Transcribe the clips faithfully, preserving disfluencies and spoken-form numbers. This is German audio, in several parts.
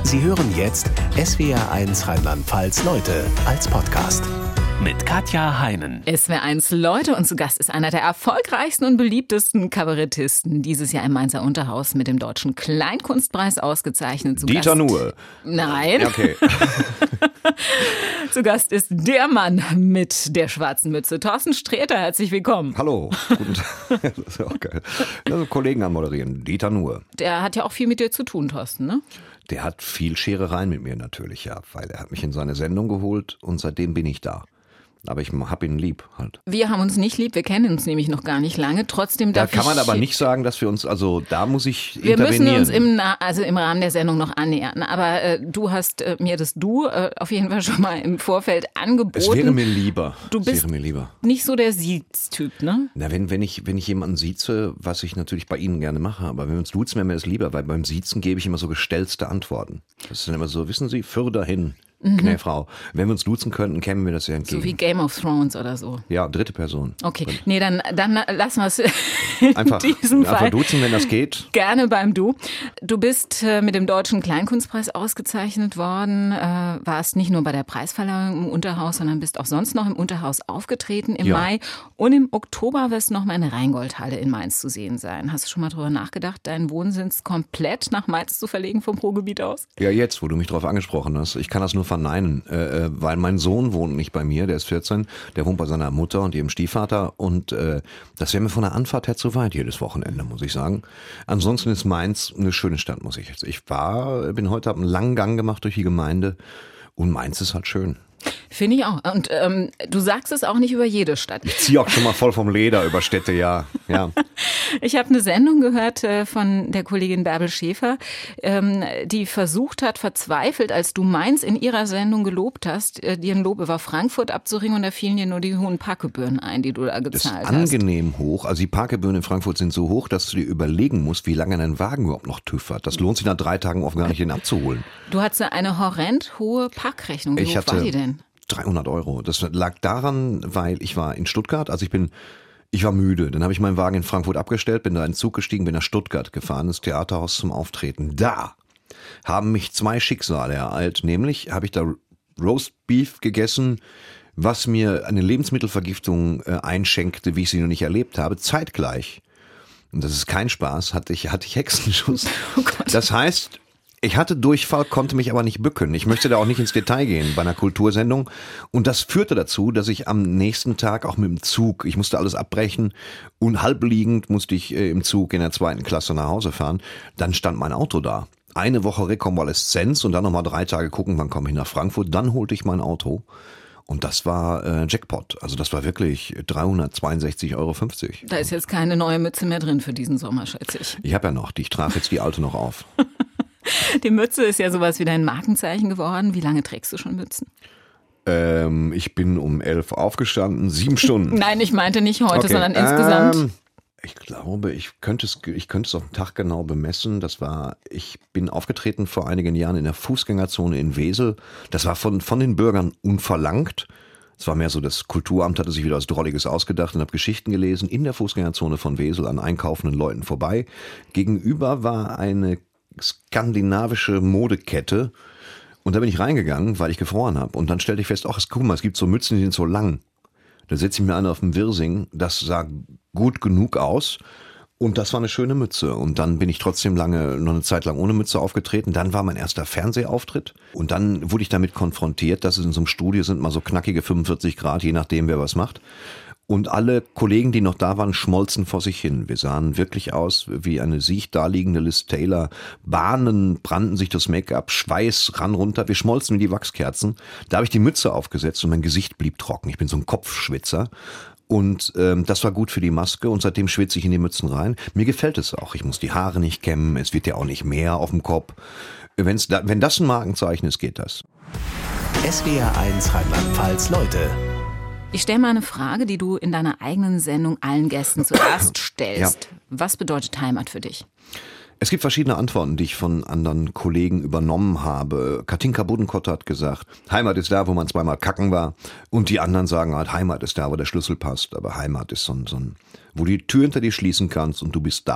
Sie hören jetzt S W R eins Rheinland-Pfalz Leute als Podcast mit Katja Heinen. S W R eins Leute und zu Gast ist einer der erfolgreichsten und beliebtesten Kabarettisten. Dieses Jahr im Mainzer Unterhaus mit dem Deutschen Kleinkunstpreis ausgezeichnet. Zu Dieter Gast Nuhr. Nein. Okay. Zu Gast ist der Mann mit der schwarzen Mütze. Thorsten Sträter, herzlich willkommen. Hallo. Guten Tag. Das ist ja auch geil. Also Kollegen am Moderieren. Dieter Nuhr. Der hat ja auch viel mit dir zu tun, Thorsten, ne? Der hat viel Scherereien mit mir natürlich, ja. Weil er hat mich in seine Sendung geholt und seitdem bin ich da. Aber ich hab ihn lieb halt. Wir haben uns nicht lieb, wir kennen uns nämlich noch gar nicht lange. Trotzdem darf Da kann man ich, aber nicht sagen, dass wir uns, also da muss ich wir intervenieren. müssen uns im, Na- also im Rahmen der Sendung noch annähern. Aber äh, du hast äh, mir das Du äh, auf jeden Fall schon mal im Vorfeld angeboten. Es wäre mir lieber. Du es bist wäre mir lieber. nicht so der Siez-Typ, ne? Na, wenn, wenn ich, wenn ich jemanden sieze, was ich natürlich bei Ihnen gerne mache, aber wenn wir uns duzen, wäre mir das lieber, weil beim Siezen gebe ich immer so gestellte Antworten. Das ist dann immer so, wissen Sie, Fürder hin. Mhm. Knäfrau. Wenn wir uns duzen könnten, kämen wir das ja entgegen. So wie Game of Thrones oder so. Ja, dritte Person. Okay, nee, dann, dann lassen wir es Einfach, in diesem einfach Fall duzen, wenn das geht. Gerne beim Du. Du bist äh, mit dem Deutschen Kleinkunstpreis ausgezeichnet worden, äh, warst nicht nur bei der Preisverleihung im Unterhaus, sondern bist auch sonst noch im Unterhaus aufgetreten im Ja. Mai. Und im Oktober wirst du noch mal in der Rheingoldhalle in Mainz zu sehen sein. Hast du schon mal drüber nachgedacht, deinen Wohnsitz komplett nach Mainz zu verlegen vom Ruhrgebiet aus? Ja, jetzt, wo du mich drauf angesprochen hast. Ich kann das nur verneinen, äh, weil mein Sohn wohnt nicht bei mir, der ist vierzehn, der wohnt bei seiner Mutter und ihrem Stiefvater und äh, das wäre mir von der Anfahrt her zu weit jedes Wochenende, muss ich sagen. Ansonsten ist Mainz eine schöne Stadt, muss ich jetzt. Ich war, bin heute, habe einen langen Gang gemacht durch die Gemeinde und Mainz ist halt schön. Finde ich auch. Und ähm, du sagst es auch nicht über jede Stadt. Ich ziehe auch schon mal voll vom Leder über Städte, ja. ja. Ich habe eine Sendung gehört äh, von der Kollegin Bärbel Schäfer, ähm, die versucht hat, verzweifelt, als du Mainz in ihrer Sendung gelobt hast, äh, dir ein Lob über Frankfurt abzuringen und da fielen dir nur die hohen Parkgebühren ein, die du da gezahlt hast. Das ist angenehm hoch. Also die Parkgebühren in Frankfurt sind so hoch, dass du dir überlegen musst, wie lange dein Wagen überhaupt noch TÜV hat. Das lohnt sich nach drei Tagen oft gar nicht, den abzuholen. Du hattest eine horrend hohe Parkrechnung. Wie Ich hoch hatte war die denn? dreihundert Euro. Das lag daran, weil ich war in Stuttgart, also ich bin, ich war müde. Dann habe ich meinen Wagen in Frankfurt abgestellt, bin da in den Zug gestiegen, bin nach Stuttgart gefahren, ins Theaterhaus zum Auftreten. Da haben mich zwei Schicksale ereilt, nämlich habe ich da Roast Beef gegessen, was mir eine Lebensmittelvergiftung äh, einschenkte, wie ich sie noch nicht erlebt habe, zeitgleich. Und das ist kein Spaß, hatte ich, hatte ich Hexenschuss. Oh Gott. Das heißt, ich hatte Durchfall, konnte mich aber nicht bücken. Ich möchte da auch nicht ins Detail gehen bei einer Kultursendung. Und das führte dazu, dass ich am nächsten Tag auch mit dem Zug, ich musste alles abbrechen und halbliegend musste ich äh, im Zug in der zweiten Klasse nach Hause fahren. Dann stand mein Auto da. Eine Woche Rekonvaleszenz und dann nochmal drei Tage gucken, wann komme ich nach Frankfurt. Dann holte ich mein Auto. Und das war äh, Jackpot. Also das war wirklich dreihundertzweiundsechzig Euro fünfzig. Da ist jetzt keine neue Mütze mehr drin für diesen Sommer, schätze ich. Ich habe ja noch, ich trage jetzt die alte noch auf. Die Mütze ist ja sowas wie dein Markenzeichen geworden. Wie lange trägst du schon Mützen? Ähm, ich bin um elf aufgestanden, sieben Stunden. Nein, ich meinte nicht heute, Okay. sondern insgesamt. Ähm, ich glaube, ich könnte es, ich könnte es auf den Tag genau bemessen. Das war, ich bin aufgetreten vor einigen Jahren in der Fußgängerzone in Wesel. Das war von, von den Bürgern unverlangt. Es war mehr so, das Kulturamt hatte sich wieder was Drolliges ausgedacht und habe Geschichten gelesen in der Fußgängerzone von Wesel an einkaufenden Leuten vorbei. Gegenüber war eine skandinavische Modekette und da bin ich reingegangen, weil ich gefroren habe und dann stellte ich fest, ach, guck mal, es gibt so Mützen, die sind so lang. Da setze ich mir eine auf dem Wirsing, das sah gut genug aus und das war eine schöne Mütze und dann bin ich trotzdem lange, noch eine Zeit lang ohne Mütze aufgetreten, dann war mein erster Fernsehauftritt und dann wurde ich damit konfrontiert, dass es in so einem Studio sind mal so knackige fünfundvierzig Grad, je nachdem wer was macht. Und alle Kollegen, die noch da waren, schmolzen vor sich hin. Wir sahen wirklich aus wie eine siech daliegende Liz Taylor. Bahnen brannten sich das Make-up, Schweiß rann runter. Wir schmolzen wie die Wachskerzen. Da habe ich die Mütze aufgesetzt und mein Gesicht blieb trocken. Ich bin so ein Kopfschwitzer. Und ähm, das war gut für die Maske und seitdem schwitze ich in die Mützen rein. Mir gefällt es auch. Ich muss die Haare nicht kämmen. Es wird ja auch nicht mehr auf dem Kopf. Wenn's da, wenn das ein Markenzeichen ist, geht das. S W R eins Rheinland-Pfalz Leute. Ich stelle mal eine Frage, die du in deiner eigenen Sendung allen Gästen zuerst stellst. Ja. Was bedeutet Heimat für dich? Es gibt verschiedene Antworten, die ich von anderen Kollegen übernommen habe. Katinka Buddenkotter hat gesagt, Heimat ist da, wo man zweimal kacken war. Und die anderen sagen halt, Heimat ist da, wo der Schlüssel passt. Aber Heimat ist so ein, so ein wo du die Tür hinter dir schließen kannst und du bist da.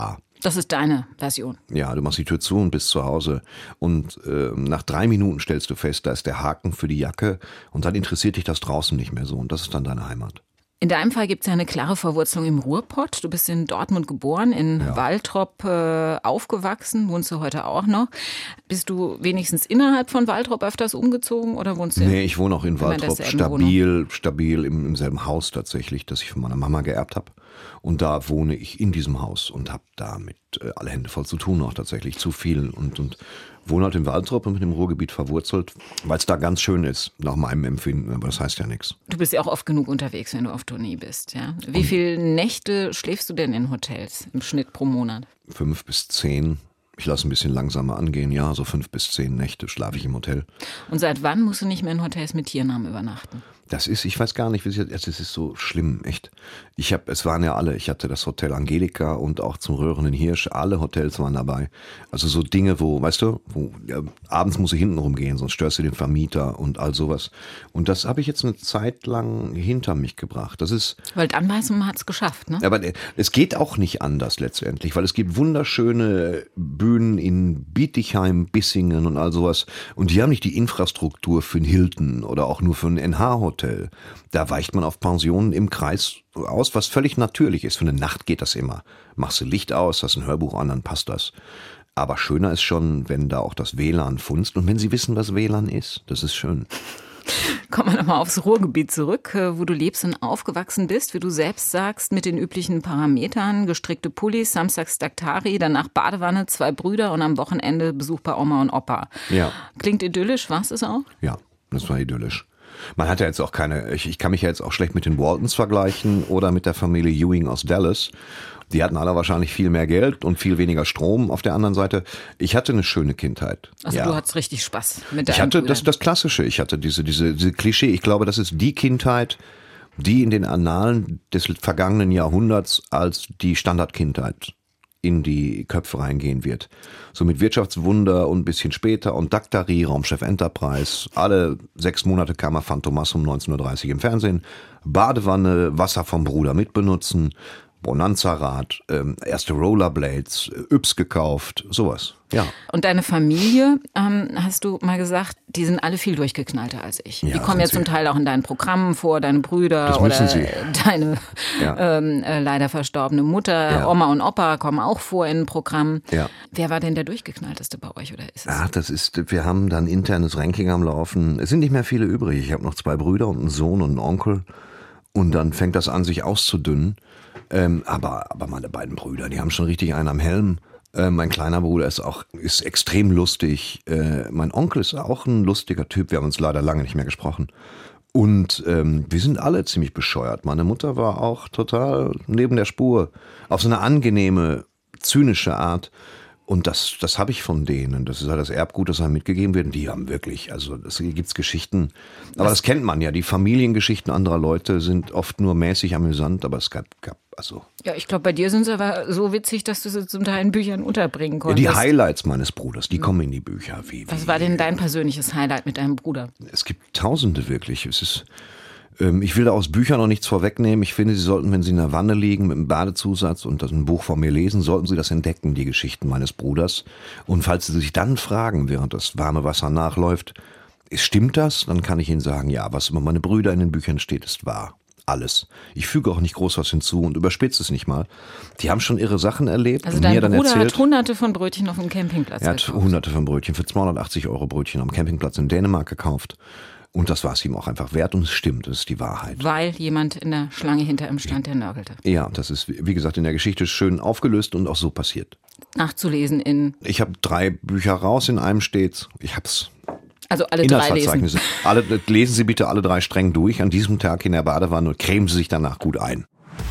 Das ist deine Version. Ja, du machst die Tür zu und bist zu Hause. Und äh, nach drei Minuten stellst du fest, da ist der Haken für die Jacke und dann interessiert dich das draußen nicht mehr so. Und das ist dann deine Heimat. In deinem Fall gibt es ja eine klare Verwurzelung im Ruhrpott. Du bist in Dortmund geboren, in Ja. Waltrop äh, aufgewachsen, wohnst du heute auch noch. Bist du wenigstens innerhalb von Waltrop öfters umgezogen oder wohnst du? Nee, ich wohne auch in immer in Waltrop, derselben stabil, stabil im, im selben Haus tatsächlich, das ich von meiner Mama geerbt habe. Und da wohne ich in diesem Haus und habe damit äh, alle Hände voll zu tun, auch tatsächlich zu viel. Und, und wohne halt in Waltrop und mit dem Ruhrgebiet verwurzelt, weil es da ganz schön ist, nach meinem Empfinden. Aber das heißt ja nichts. Du bist ja auch oft genug unterwegs, wenn du auf Tournee bist. Ja? Wie viele Nächte schläfst du denn in Hotels im Schnitt pro Monat? Fünf bis zehn. Ich lasse ein bisschen langsamer angehen. Ja, so fünf bis zehn Nächte schlafe ich im Hotel. Und seit wann musst du nicht mehr in Hotels mit Tiernamen übernachten? Das ist, ich weiß gar nicht, wie es es ist so schlimm, echt. Ich habe, es waren ja alle, ich hatte das Hotel Angelika und auch zum Röhrenden Hirsch, alle Hotels waren dabei. Also so Dinge, wo, weißt du, wo ja, abends musst du hinten rumgehen, sonst störst du den Vermieter und all sowas. Und das habe ich jetzt eine Zeit lang hinter mich gebracht. Das ist, Weil dann weiß man, man hat es geschafft, ne? aber es geht auch nicht anders letztendlich, weil es gibt wunderschöne Bühnen in Bietigheim, Bissingen und all sowas. Und die haben nicht die Infrastruktur für einen Hilton oder auch nur für ein N H-Hotel. Da weicht man auf Pensionen im Kreis aus, was völlig natürlich ist. Für eine Nacht geht das immer. Machst du Licht aus, hast ein Hörbuch an, dann passt das. Aber schöner ist schon, wenn da auch das W L A N funzt und wenn sie wissen, was W L A N ist. Das ist schön. Kommen wir nochmal aufs Ruhrgebiet zurück, wo du lebst und aufgewachsen bist, wie du selbst sagst, mit den üblichen Parametern, gestrickte Pullis, samstags Daktari, danach Badewanne, zwei Brüder und am Wochenende Besuch bei Oma und Opa. Ja. Klingt idyllisch, war's es auch? Ja, das war idyllisch. Man hat ja jetzt auch keine, ich, ich kann mich ja jetzt auch schlecht mit den Waltons vergleichen oder mit der Familie Ewing aus Dallas. Die hatten alle wahrscheinlich viel mehr Geld und viel weniger Strom auf der anderen Seite. Ich hatte eine schöne Kindheit. Also ja. du hattest richtig Spaß mit deinen Ich hatte Brüdern. das, das Klassische. Ich hatte diese, diese, diese Klischee. Ich glaube, das ist die Kindheit, die in den Annalen des vergangenen Jahrhunderts als die Standardkindheit in die Köpfe reingehen wird. So mit Wirtschaftswunder und ein bisschen später und Daktari, Raumschiff Enterprise. Alle sechs Monate kam er Phantomas um neunzehn Uhr dreißig im Fernsehen. Badewanne, Wasser vom Bruder mitbenutzen. Bonanza-Rad, ähm, erste Rollerblades, Yps gekauft, sowas. Ja. Und deine Familie, ähm, hast du mal gesagt, die sind alle viel durchgeknallter als ich. Ja, die kommen ja sind zum sie. Teil auch in deinen Programmen vor, deine Brüder Das oder müssen sie. deine Ja. ähm, äh, leider verstorbene Mutter. Ja. Oma und Opa kommen auch vor in Programmen. Ja. Wer war denn der durchgeknallteste bei euch oder ist es? Ach, das ist, wir haben dann internes Ranking am Laufen. Es sind nicht mehr viele übrig. Ich habe noch zwei Brüder und einen Sohn und einen Onkel. Und dann fängt das an, sich auszudünnen. Ähm, aber, aber meine beiden Brüder, die haben schon richtig einen am Helm. Äh, mein kleiner Bruder ist auch, ist extrem lustig. Äh, mein Onkel ist auch ein lustiger Typ. Wir haben uns leider lange nicht mehr gesprochen. Und ähm, wir sind alle ziemlich bescheuert. Meine Mutter war auch total neben der Spur. Auf so eine angenehme, zynische Art. Und das, das habe ich von denen. Das ist halt das Erbgut, das einem mitgegeben wird. Und die haben wirklich, also es gibt's Geschichten. Aber das kennt man ja. Die Familiengeschichten anderer Leute sind oft nur mäßig amüsant. Aber es gab, gab also. Ja, ich glaube, bei dir sind sie aber so witzig, dass du sie zum Teil in Büchern unterbringen Ja, konntest. die Highlights meines Bruders, die kommen in die Bücher. Wie, Was wie, war denn dein persönliches Highlight mit deinem Bruder? Es gibt Tausende wirklich. Es ist, ähm, ich will da aus Büchern noch nichts vorwegnehmen. Ich finde, Sie sollten, wenn Sie in der Wanne liegen mit einem Badezusatz und das ein Buch von mir lesen, sollten Sie das entdecken, die Geschichten meines Bruders. Und falls Sie sich dann fragen, während das warme Wasser nachläuft, stimmt das? Dann kann ich Ihnen sagen, ja, was über meine Brüder in den Büchern steht, ist wahr. Alles. Ich füge auch nicht groß was hinzu und überspitze es nicht mal. Die haben schon irre Sachen erlebt Also und dein mir dann Bruder erzählt. hat hunderte von Brötchen auf dem Campingplatz Er hat gekauft. hunderte von Brötchen für zweihundertachtzig Euro Brötchen am Campingplatz in Dänemark gekauft. Und das war es ihm auch einfach wert und es stimmt, das ist die Wahrheit. Weil jemand in der Schlange hinter ihm stand, der nörgelte. Ja, das ist, wie gesagt, in der Geschichte schön aufgelöst und auch so passiert. Nachzulesen in, Ich habe drei Bücher raus, in einem steht's. Ich hab's. also alle drei lesen. Inhaltsverzeichnisse. Alle, lesen Sie bitte alle drei streng durch an diesem Tag in der Badewanne und cremen Sie sich danach gut ein.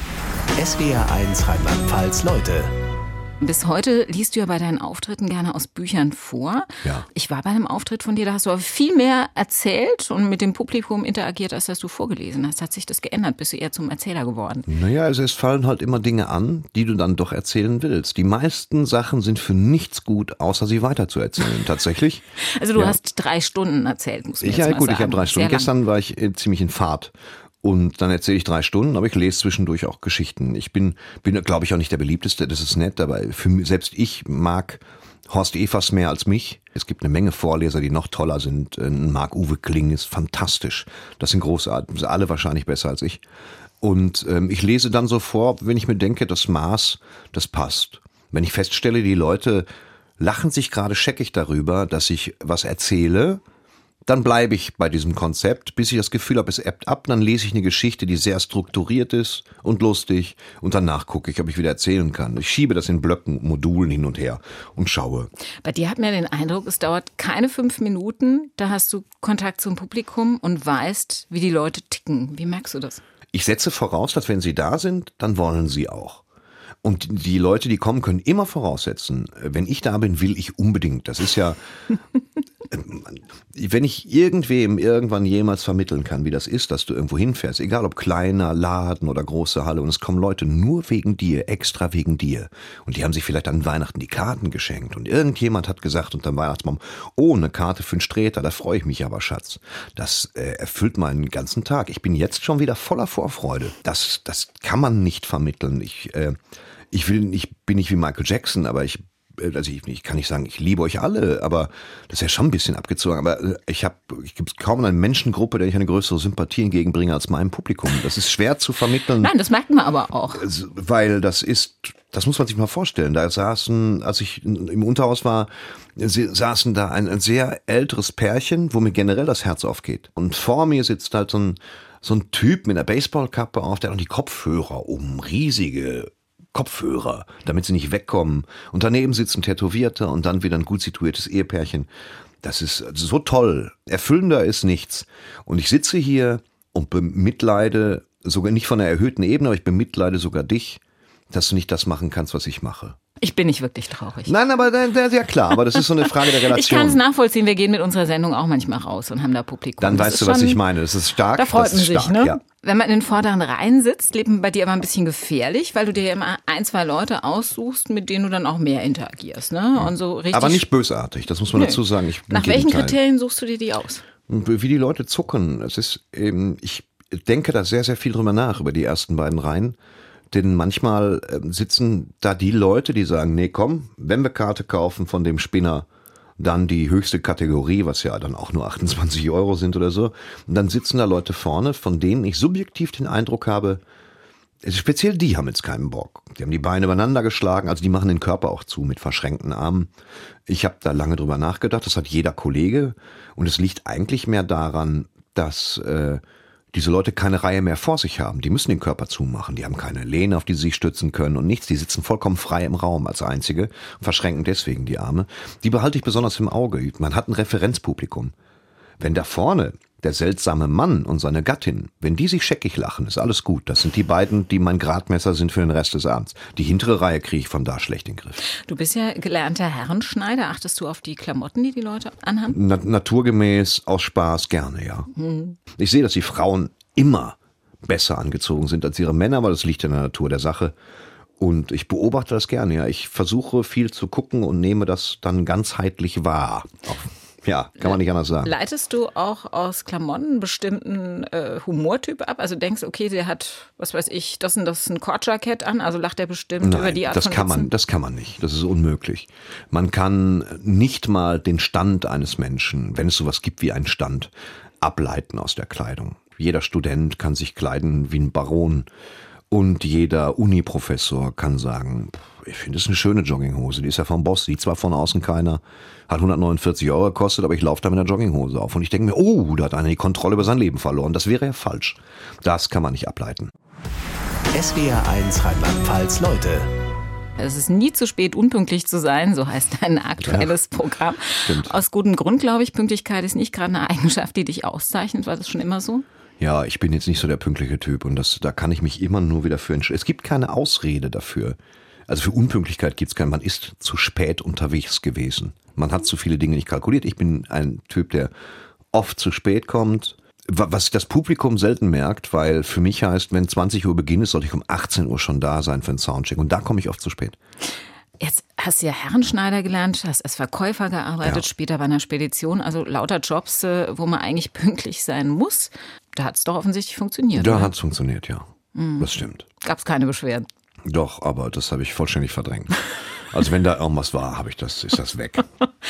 S W R eins Rheinland-Pfalz Leute. Bis heute liest du ja bei deinen Auftritten gerne aus Büchern vor. Ja. Ich war bei einem Auftritt von dir, da hast du aber viel mehr erzählt und mit dem Publikum interagiert, als dass du vorgelesen hast. Hat sich das geändert? Bist du eher zum Erzähler geworden? Naja, also es fallen halt immer Dinge an, die du dann doch erzählen willst. Die meisten Sachen sind für nichts gut, außer sie weiterzuerzählen, tatsächlich. Also du Ja. hast drei Stunden erzählt, muss man Ich, jetzt ja mal gut, sagen. ich habe drei Stunden. Sehr lang. Gestern war ich äh, ziemlich in Fahrt. Und dann erzähle ich drei Stunden, aber ich lese zwischendurch auch Geschichten. Ich bin, bin glaube ich, auch nicht der beliebteste, das ist nett, aber für mich, selbst ich mag Horst Evers mehr als mich. Es gibt eine Menge Vorleser, die noch toller sind. Marc-Uwe Kling ist fantastisch. Das sind großartig, alle wahrscheinlich besser als ich. Und ähm, ich lese dann so vor, wenn ich mir denke, das Maß, das passt. Wenn ich feststelle, die Leute lachen sich gerade scheckig darüber, dass ich was erzähle, dann bleibe ich bei diesem Konzept, bis ich das Gefühl habe, es ebbt ab. Dann lese ich eine Geschichte, die sehr strukturiert ist und lustig. Und danach gucke ich, ob ich wieder erzählen kann. Ich schiebe das in Blöcken, Modulen hin und her und schaue. Bei dir hat man den Eindruck, es dauert keine fünf Minuten. Da hast du Kontakt zum Publikum und weißt, wie die Leute ticken. Wie merkst du das? Ich setze voraus, dass wenn sie da sind, dann wollen sie auch. Und die Leute, die kommen, können immer voraussetzen, wenn ich da bin, will ich unbedingt. Das ist ja, wenn ich irgendwem irgendwann jemals vermitteln kann, wie das ist, dass du irgendwo hinfährst, egal ob kleiner Laden oder große Halle, und es kommen Leute nur wegen dir, extra wegen dir. Und die haben sich vielleicht an Weihnachten die Karten geschenkt. Und irgendjemand hat gesagt unter dem Weihnachtsbaum, oh, eine Karte für einen Sträter, da freue ich mich aber, Schatz. Das äh, erfüllt meinen ganzen Tag. Ich bin jetzt schon wieder voller Vorfreude. Das, das kann man nicht vermitteln. Ich, äh, Ich will, ich bin nicht wie Michael Jackson, aber ich, also ich, ich kann nicht sagen, ich liebe euch alle, aber das ist ja schon ein bisschen abgezogen. Aber ich habe, ich gibt kaum eine Menschengruppe, der ich eine größere Sympathie entgegenbringe als meinem Publikum. Das ist schwer zu vermitteln. Nein, das merkt man aber auch. Weil das ist, das muss man sich mal vorstellen. Da saßen, als ich im Unterhaus war, saßen da ein, ein sehr älteres Pärchen, wo mir generell das Herz aufgeht. Und vor mir sitzt halt so ein, so ein Typ mit einer Baseballkappe auf, der hat noch die Kopfhörer um, riesige Kopfhörer, damit sie nicht wegkommen. Und daneben sitzt ein Tätowierter und dann wieder ein gut situiertes Ehepärchen. Das ist so toll. Erfüllender ist nichts. Und ich sitze hier und bemitleide, sogar nicht von einer erhöhten Ebene, aber ich bemitleide sogar dich, dass du nicht das machen kannst, was ich mache. Ich bin nicht wirklich traurig. Nein, aber ja klar, aber das ist so eine Frage der Relation. Ich kann es nachvollziehen, wir gehen mit unserer Sendung auch manchmal raus und haben da Publikum. Dann das weißt du, was schon, ich meine. Das ist stark. Da freut das man ist sich, stark, ne? Ja. Wenn man in den vorderen Reihen sitzt, lebt man bei dir aber ein bisschen gefährlich, weil du dir ja immer ein, zwei Leute aussuchst, mit denen du dann auch mehr interagierst, ne? Und so richtig. Aber nicht bösartig, das muss man Nö. dazu sagen. Ich bin Nach welchen Gegenteil. Kriterien suchst du dir die aus? Wie die Leute zucken. Es ist eben, ich denke da sehr, sehr viel drüber nach, über die ersten beiden Reihen. Denn manchmal sitzen da die Leute, die sagen, nee, komm, wenn wir Karte kaufen von dem Spinner, dann die höchste Kategorie, was ja dann auch nur achtundzwanzig Euro sind oder so. Und dann sitzen da Leute vorne, von denen ich subjektiv den Eindruck habe, speziell die haben jetzt keinen Bock. Die haben die Beine übereinander geschlagen, also die machen den Körper auch zu mit verschränkten Armen. Ich habe da lange drüber nachgedacht, das hat jeder Kollege. Und es liegt eigentlich mehr daran, dass äh, diese Leute keine Reihe mehr vor sich haben. Die müssen den Körper zumachen. Die haben keine Lehne, auf die sie sich stützen können und nichts. Die sitzen vollkommen frei im Raum als Einzige und verschränken deswegen die Arme. Die behalte ich besonders im Auge. Man hat ein Referenzpublikum. Wenn da vorne der seltsame Mann und seine Gattin, wenn die sich scheckig lachen, ist alles gut. Das sind die beiden, die mein Gradmesser sind für den Rest des Abends. Die hintere Reihe kriege ich von da schlecht in den Griff. Du bist ja gelernter Herrenschneider. Achtest du auf die Klamotten, die die Leute anhaben? Na, naturgemäß, aus Spaß, gerne, ja. Hm. Ich sehe, dass die Frauen immer besser angezogen sind als ihre Männer, aber das liegt in der Natur der Sache. Und ich beobachte das gerne, ja. Ich versuche viel zu gucken und nehme das dann ganzheitlich wahr. Auch Ja, kann man nicht anders sagen. Leitest du auch aus Klamotten einen bestimmten äh, Humortyp ab? Also denkst, okay, der hat, was weiß ich, das und das ein Kordjackett an, also lacht er bestimmt Nein, über die Art das von kann Witzen? man, das kann man nicht. Das ist unmöglich. Man kann nicht mal den Stand eines Menschen, wenn es sowas gibt wie einen Stand, ableiten aus der Kleidung. Jeder Student kann sich kleiden wie ein Baron. Und jeder Uni-Professor kann sagen, ich finde es eine schöne Jogginghose, die ist ja vom Boss, sieht zwar von außen keiner, hat hundertneunundvierzig Euro gekostet, aber ich laufe da mit einer Jogginghose auf. Und ich denke mir, oh, da hat einer die Kontrolle über sein Leben verloren. Das wäre ja falsch. Das kann man nicht ableiten. S W R eins Rheinland-Pfalz Leute. Es ist nie zu spät, unpünktlich zu sein, so heißt dein aktuelles ja, Programm. Stimmt. Aus gutem Grund, glaube ich, Pünktlichkeit ist nicht gerade eine Eigenschaft, die dich auszeichnet. War das schon immer so? Ja, ich bin jetzt nicht so der pünktliche Typ und das, da kann ich mich immer nur wieder für entscheiden. Es gibt keine Ausrede dafür. Also für Unpünktlichkeit gibt es keine. Man ist zu spät unterwegs gewesen. Man hat zu viele Dinge nicht kalkuliert. Ich bin ein Typ, der oft zu spät kommt. Was das Publikum selten merkt, weil für mich heißt, wenn zwanzig Uhr Beginn ist, sollte ich um achtzehn Uhr schon da sein für einen Soundcheck. Und da komme ich oft zu spät. Jetzt hast du ja Herrenschneider gelernt, hast als Verkäufer gearbeitet, ja. Später bei einer Spedition. Also lauter Jobs, wo man eigentlich pünktlich sein muss. Da hat es doch offensichtlich funktioniert. Da hat es funktioniert, ja. Mhm. Das stimmt. Gab es keine Beschwerden? Doch, aber das habe ich vollständig verdrängt. Also wenn da irgendwas war, habe ich das, ist das weg.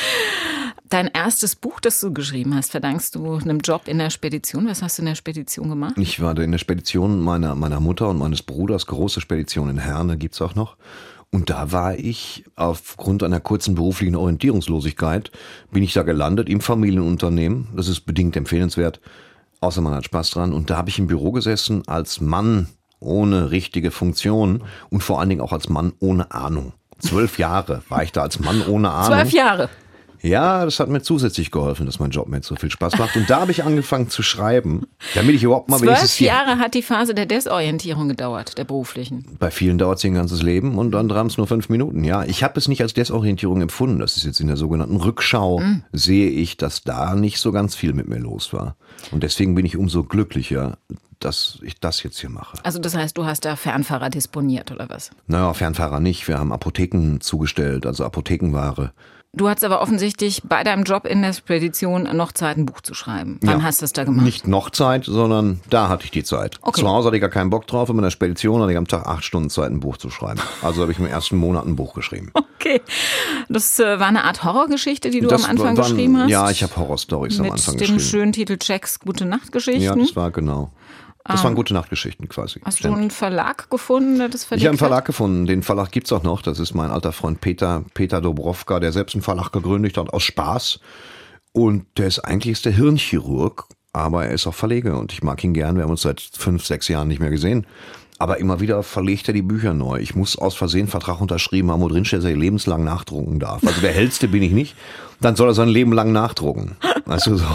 Dein erstes Buch, das du geschrieben hast, verdankst du einem Job in der Spedition. Was hast du in der Spedition gemacht? Ich war in der Spedition meiner, meiner Mutter und meines Bruders, große Spedition in Herne, gibt's auch noch. Und da war ich aufgrund einer kurzen beruflichen Orientierungslosigkeit, bin ich da gelandet im Familienunternehmen. Das ist bedingt empfehlenswert, außer man hat Spaß dran. Und da habe ich im Büro gesessen als Mann ohne richtige Funktion und vor allen Dingen auch als Mann ohne Ahnung. Zwölf Jahre war ich da als Mann ohne Ahnung. Zwölf Jahre? Ja, das hat mir zusätzlich geholfen, dass mein Job mir jetzt so viel Spaß macht. Und da habe ich angefangen zu schreiben, damit ich überhaupt mal wenigstens... Zwölf Jahre hat die Phase der Desorientierung gedauert, der beruflichen. Bei vielen dauert es ihr ganzes Leben und andere haben es nur fünf Minuten. Ja, ich habe es nicht als Desorientierung empfunden. Das ist jetzt in der sogenannten Rückschau, mhm. sehe ich, dass da nicht so ganz viel mit mir los war. Und deswegen bin ich umso glücklicher, dass ich das jetzt hier mache. Also das heißt, du hast da Fernfahrer disponiert, oder was? Naja, Fernfahrer nicht. Wir haben Apotheken zugestellt, also Apothekenware. Du hattest aber offensichtlich bei deinem Job in der Spedition noch Zeit, ein Buch zu schreiben. Wann ja, hast du es da gemacht? Nicht noch Zeit, sondern da hatte ich die Zeit. Okay. Zu Hause hatte ich gar keinen Bock drauf, und in der Spedition hatte ich am Tag acht Stunden Zeit, ein Buch zu schreiben. Also habe ich im ersten Monat ein Buch geschrieben. Okay. Das äh, war eine Art Horrorgeschichte, die du das am Anfang waren, geschrieben hast? Ja, ich habe Horrorstories am Anfang geschrieben. Mit dem schönen Titel Jacks Gute-Nacht-Geschichten? Ja, das war genau. Das waren gute Nachtgeschichten quasi. Hast Stimmt. du einen Verlag gefunden, der das verlegt Ich habe einen Verlag hat? gefunden. Den Verlag gibt's auch noch. Das ist mein alter Freund Peter, Peter Dobrowka, der selbst einen Verlag gegründet hat, aus Spaß. Und der ist eigentlich ist der Hirnchirurg, aber er ist auch Verleger. Und ich mag ihn gern. Wir haben uns seit fünf, sechs Jahren nicht mehr gesehen. Aber immer wieder verlegt er die Bücher neu. Ich muss aus Versehen einen Vertrag unterschrieben haben, wo drin steht, dass er lebenslang nachdrucken darf. Also der Hellste bin ich nicht. Dann soll er sein Leben lang nachdrucken. Weißt du so.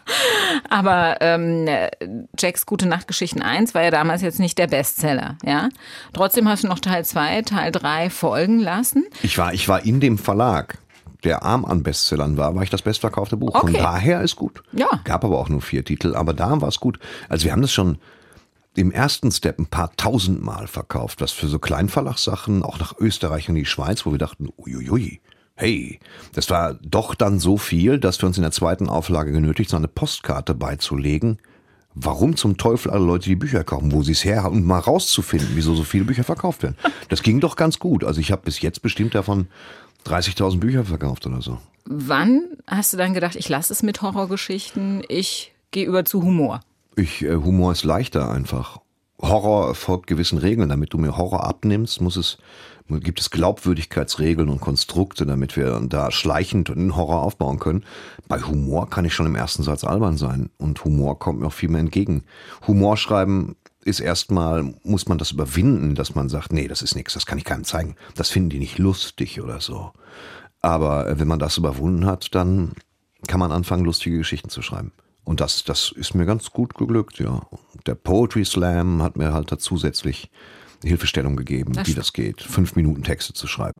Aber ähm, Jacks Gute-Nacht-Geschichten eins war ja damals jetzt nicht der Bestseller, ja? Trotzdem hast du noch Teil zwei, Teil drei folgen lassen. Ich war, ich war in dem Verlag, der arm an Bestsellern war, war ich das bestverkaufte Buch. Okay. Von daher ist gut. Ja. Gab aber auch nur vier Titel, aber da war es gut. Also wir haben das schon im ersten Step ein paar tausend Mal verkauft, was für so Kleinverlagssachen, auch nach Österreich und die Schweiz, wo wir dachten, uiuiui. Hey, das war doch dann so viel, dass wir uns in der zweiten Auflage genötigt haben, eine Postkarte beizulegen. Warum zum Teufel alle Leute die Bücher kaufen, wo sie es her haben, und mal rauszufinden, wieso so viele Bücher verkauft werden. Das ging doch ganz gut. Also ich habe bis jetzt bestimmt davon dreißigtausend Bücher verkauft oder so. Wann hast du dann gedacht, ich lasse es mit Horrorgeschichten, ich gehe über zu Humor? Ich, äh, Humor ist leichter einfach. Horror folgt gewissen Regeln. Damit du mir Horror abnimmst, muss es gibt es Glaubwürdigkeitsregeln und Konstrukte, damit wir da schleichend einen Horror aufbauen können. Bei Humor kann ich schon im ersten Satz albern sein, und Humor kommt mir auch viel mehr entgegen. Humor schreiben ist erstmal, muss man das überwinden, dass man sagt, nee, das ist nichts, das kann ich keinem zeigen. Das finden die nicht lustig oder so. Aber wenn man das überwunden hat, dann kann man anfangen, lustige Geschichten zu schreiben. Und das, das ist mir ganz gut geglückt, ja. Der Poetry Slam hat mir halt da zusätzlich Hilfestellung gegeben, das wie das geht, fünf Minuten Texte zu schreiben.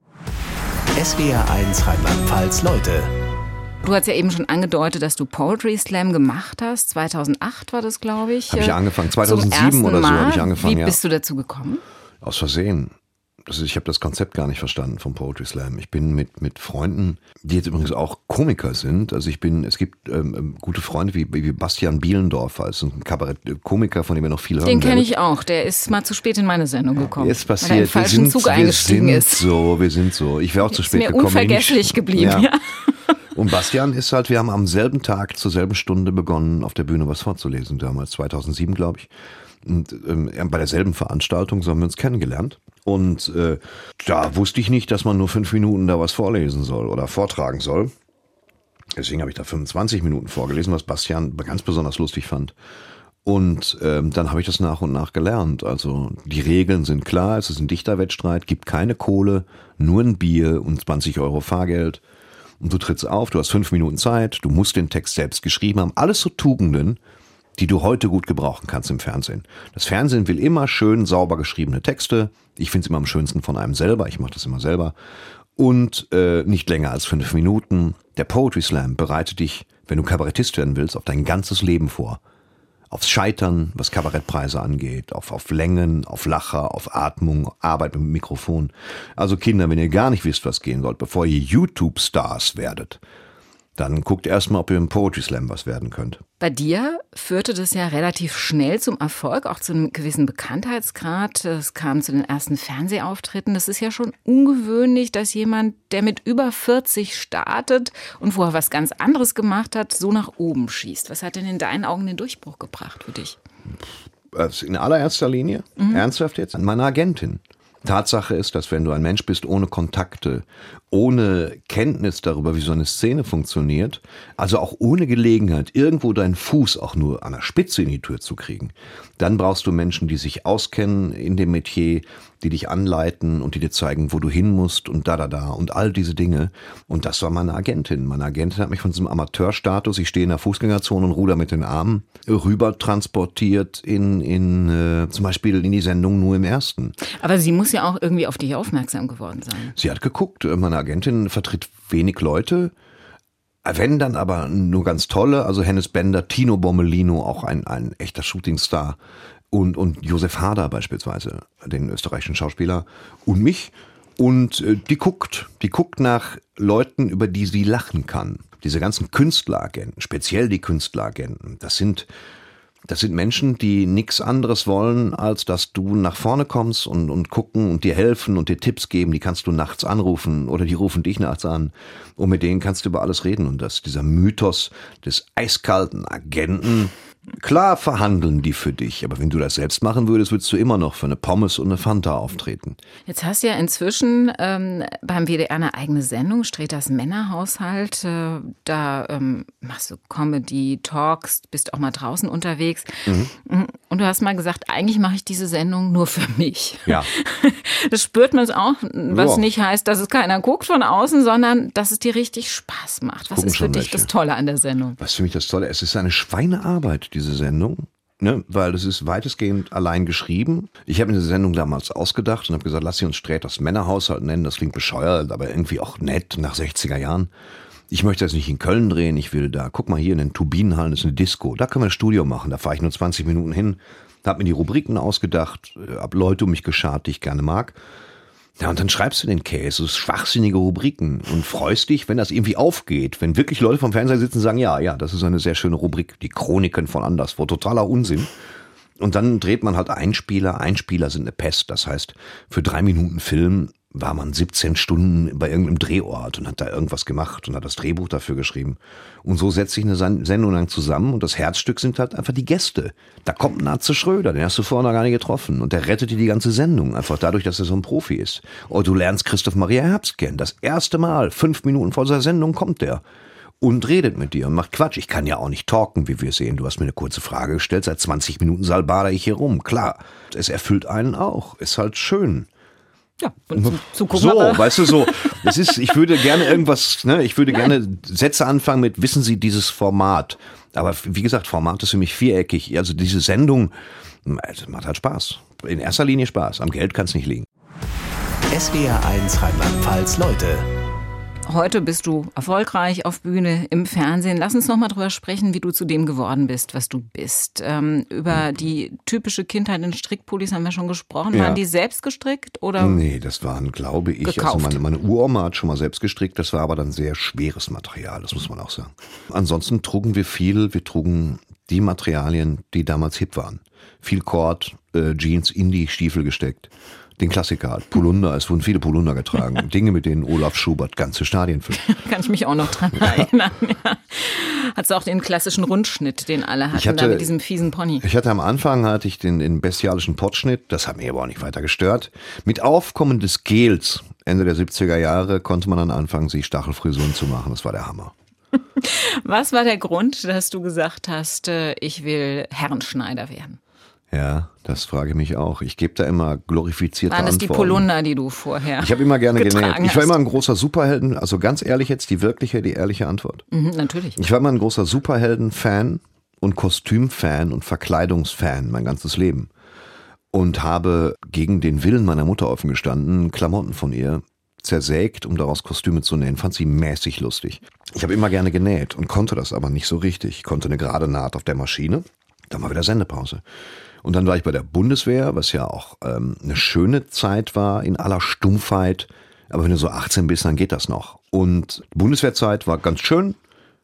S W R eins Rheinland-Pfalz Leute. Du hast ja eben schon angedeutet, dass du Poetry Slam gemacht hast. zweitausendacht war das, glaube ich. Habe ich angefangen, zweitausendsieben oder so habe ich angefangen. Wie bist ja. du dazu gekommen? Aus Versehen. Also ich habe das Konzept gar nicht verstanden vom Poetry Slam. Ich bin mit mit Freunden, die jetzt übrigens auch Komiker sind. Also ich bin, es gibt ähm, gute Freunde wie, wie Bastian Bielendorfer, ist ein Kabarett-Komiker, von dem wir noch viel hören. Den kenne ich auch. Der ist mal zu spät in meine Sendung gekommen. Jetzt passiert, weil er im falschen wir sind, Zug eingestiegen wir ist. sind so, wir sind so. Ich wäre auch zu spät ist mir gekommen. Unvergesslich ich, geblieben. Ja. Ja. Und Bastian ist halt, wir haben am selben Tag zur selben Stunde begonnen, auf der Bühne was vorzulesen. Damals zweitausendsieben, glaube ich. Und ähm, bei derselben Veranstaltung so haben wir uns kennengelernt. Und äh, da wusste ich nicht, dass man nur fünf Minuten da was vorlesen soll oder vortragen soll. Deswegen habe ich da fünfundzwanzig Minuten vorgelesen, was Bastian ganz besonders lustig fand. Und ähm, dann habe ich das nach und nach gelernt. Also die Regeln sind klar, es ist ein Dichterwettstreit, gibt keine Kohle, nur ein Bier und zwanzig Euro Fahrgeld. Und du trittst auf, du hast fünf Minuten Zeit, du musst den Text selbst geschrieben haben. Alles so Tugenden, die du heute gut gebrauchen kannst im Fernsehen. Das Fernsehen will immer schön sauber geschriebene Texte. Ich finde es immer am schönsten von einem selber. Ich mache das immer selber. Und äh, nicht länger als fünf Minuten. Der Poetry Slam bereitet dich, wenn du Kabarettist werden willst, auf dein ganzes Leben vor. Aufs Scheitern, was Kabarettpreise angeht, auf, auf Längen, auf Lacher, auf Atmung, Arbeit mit dem Mikrofon. Also Kinder, wenn ihr gar nicht wisst, was gehen sollt, bevor ihr YouTube-Stars werdet, dann guckt erstmal, ob ihr im Poetry Slam was werden könnt. Bei dir führte das ja relativ schnell zum Erfolg, auch zu einem gewissen Bekanntheitsgrad. Es kam zu den ersten Fernsehauftritten. Das ist ja schon ungewöhnlich, dass jemand, der mit über vierzig startet und vorher was ganz anderes gemacht hat, so nach oben schießt. Was hat denn in deinen Augen den Durchbruch gebracht für dich? In allererster Linie, mhm. ernsthaft jetzt, an meine Agentin. Tatsache ist, dass wenn du ein Mensch bist ohne Kontakte, ohne Kenntnis darüber, wie so eine Szene funktioniert, also auch ohne Gelegenheit, irgendwo deinen Fuß auch nur an der Spitze in die Tür zu kriegen, dann brauchst du Menschen, die sich auskennen in dem Metier, die dich anleiten und die dir zeigen, wo du hin musst und da, da, da und all diese Dinge. Und das war meine Agentin. Meine Agentin hat mich von diesem Amateurstatus, ich stehe in der Fußgängerzone und ruder mit den Armen, rüber transportiert in, in äh, zum Beispiel in die Sendung Nur im Ersten. Aber sie muss ja auch irgendwie auf dich aufmerksam geworden sein. Sie hat geguckt. Meine Agentin vertritt wenig Leute. Wenn dann aber nur ganz tolle, also Hennes Bender, Tino Bommelino, auch ein, ein echter Shootingstar. Und, und Josef Hader beispielsweise, den österreichischen Schauspieler, und mich. Und äh, die guckt, die guckt nach Leuten, über die sie lachen kann. Diese ganzen Künstleragenten, speziell die Künstleragenten, das sind, das sind Menschen, die nichts anderes wollen, als dass du nach vorne kommst und, und gucken und dir helfen und dir Tipps geben. Die kannst du nachts anrufen oder die rufen dich nachts an. Und mit denen kannst du über alles reden. Und das, dieser Mythos des eiskalten Agenten, klar verhandeln die für dich, aber wenn du das selbst machen würdest, würdest du immer noch für eine Pommes und eine Fanta auftreten. Jetzt hast du ja inzwischen ähm, beim W D R eine eigene Sendung, Sträters Männerhaushalt. Äh, da ähm, machst du Comedy, Talks, bist auch mal draußen unterwegs. Mhm. Und du hast mal gesagt, eigentlich mache ich diese Sendung nur für mich. Ja. Das spürt man auch, was ja. nicht heißt, dass es keiner guckt von außen, sondern dass es dir richtig Spaß macht. Was Gucken ist für dich welche. das Tolle an der Sendung? Was für mich das Tolle ist, es ist eine Schweinearbeit, diese Sendung. Ne, weil das ist weitestgehend allein geschrieben. Ich habe mir diese Sendung damals ausgedacht und habe gesagt, lass sie uns Sträters Männerhaushalt nennen. Das klingt bescheuert, aber irgendwie auch nett nach sechziger Jahren. Ich möchte das nicht in Köln drehen. Ich will da, guck mal hier in den Turbinenhallen, das ist eine Disco. Da können wir ein Studio machen. Da fahre ich nur zwanzig Minuten hin. Habe mir die Rubriken ausgedacht, habe Leute um mich geschart, die ich gerne mag. Ja, und dann schreibst du den Käse, so schwachsinnige Rubriken und freust dich, wenn das irgendwie aufgeht. Wenn wirklich Leute vom Fernseher sitzen und sagen, ja, ja, das ist eine sehr schöne Rubrik, die Chroniken von anderswo, totaler Unsinn. Und dann dreht man halt Einspieler. Einspieler sind eine Pest. Das heißt, für drei Minuten Film war man siebzehn Stunden bei irgendeinem Drehort und hat da irgendwas gemacht und hat das Drehbuch dafür geschrieben. Und so setzt sich eine Sendung lang zusammen und das Herzstück sind halt einfach die Gäste. Da kommt ein Atze Schröder, den hast du vorher noch gar nicht getroffen und der rettet dir die ganze Sendung, einfach dadurch, dass er so ein Profi ist. Oder du lernst Christoph Maria Herbst kennen. Das erste Mal, fünf Minuten vor seiner Sendung kommt der und redet mit dir und macht Quatsch. Ich kann ja auch nicht talken, wie wir sehen. Du hast mir eine kurze Frage gestellt, seit zwanzig Minuten salbader ich hier rum. Klar, es erfüllt einen auch, ist halt schön. Ja, und zu, zu gucken, so, aber. weißt du, so, das ist, ich würde gerne irgendwas, ne, ich würde Nein. gerne Sätze anfangen mit, wissen Sie dieses Format? Aber wie gesagt, Format ist für mich viereckig. Also diese Sendung, also macht halt Spaß. In erster Linie Spaß. Am Geld kann es nicht liegen. S W R eins Rheinland-Pfalz, Leute. Heute bist du erfolgreich auf Bühne, im Fernsehen. Lass uns noch mal drüber sprechen, wie du zu dem geworden bist, was du bist. Ähm, über die typische Kindheit in Strickpullis haben wir schon gesprochen. Ja. Waren die selbst gestrickt oder? Nee, das waren, glaube ich, gekauft? also meine, meine Uroma hat schon mal selbst gestrickt. Das war aber dann sehr schweres Material, das muss man auch sagen. Ansonsten trugen wir viel, wir trugen die Materialien, die damals hip waren. Viel Cord, äh, Jeans in die Stiefel gesteckt. Den Klassiker halt. Polunder, es wurden viele Polunder getragen. Dinge, mit denen Olaf Schubert ganze Stadien füllt. Kann ich mich auch noch dran erinnern. Ja. Hat es auch den klassischen Rundschnitt, den alle hatten, hatte, da mit diesem fiesen Pony. Ich hatte am Anfang hatte ich den, den bestialischen Pottschnitt, das hat mich aber auch nicht weiter gestört. Mit Aufkommen des Gels, Ende der siebziger Jahre, konnte man dann anfangen, sich Stachelfrisuren zu machen. Das war der Hammer. Was war der Grund, dass du gesagt hast, ich will Herrenschneider werden? Ja, das frage ich mich auch. Ich gebe da immer glorifizierte Waren das Antworten. die Polunder, die du vorher Ich habe immer gerne genäht. Ich war hast. immer ein großer Superhelden, also ganz ehrlich jetzt die wirkliche, die ehrliche Antwort. Mhm, natürlich. Ich war immer ein großer Superhelden-Fan und Kostüm-Fan und Verkleidungsfan mein ganzes Leben. Und habe gegen den Willen meiner Mutter offen gestanden, Klamotten von ihr zersägt, um daraus Kostüme zu nähen. Fand sie mäßig lustig. Ich habe immer gerne genäht und konnte das aber nicht so richtig. Ich konnte eine gerade Naht auf der Maschine, dann war wieder Sendepause. Und dann war ich bei der Bundeswehr, was ja auch ähm, eine schöne Zeit war, in aller Stumpfheit. Aber wenn du so achtzehn bist, dann geht das noch. Und die Bundeswehrzeit war ganz schön.